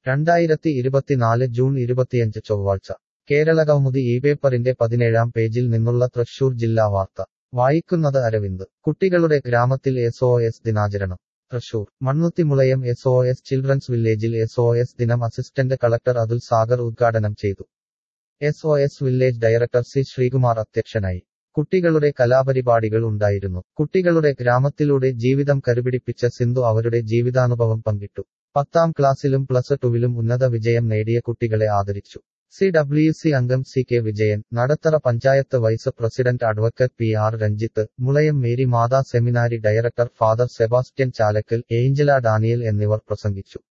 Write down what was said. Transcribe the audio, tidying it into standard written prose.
2024 June 25 ചൊവ്വാഴ്ച കേരളകൗമുദി ഇപേപ്പറിന്റെ 17-ാം പേജിൽ നിന്നുള്ള തൃശൂർ ജില്ലാ വാർത്ത വായിക്കുന്നത് അരവിന്ദ്. കുട്ടികളുടെ ഗ്രാമത്തിൽ SOS ദിനാചരണം. തൃശൂർ മണ്ണുത്തിമുളയം SOS ചിൽഡ്രൻസ് വില്ലേജിൽ SOS ദിനം അസിസ്റ്റന്റ് കളക്ടർ അതുൽ സാഗർ ഉദ്ഘാടനം ചെയ്തു. SOS village director C Sreekumar അധ്യക്ഷനായി. കുട്ടികളുടെ കലാപരിപാടികൾ ഉണ്ടായിരുന്നു. കുട്ടികളുടെ ഗ്രാമത്തിലൂടെ ജീവിതം കരുപിടിപ്പിച്ച സിന്ധു അവരുടെ ജീവിതാനുഭവം പങ്കിട്ടു. 10ാം ക്ലാസ്സിലും +2വിലും ഉന്നത വിജയം നേടിയ കുട്ടികളെ ആദരിച്ചു. CWC അംഗം CK Vijayan, Nadathara panchayat vice president advocate PR Ranjith, Mulayam Mary Matha seminary director father Sebastian Chalakkal, Angela Daniel എന്നിവർ പ്രസംഗിച്ചു.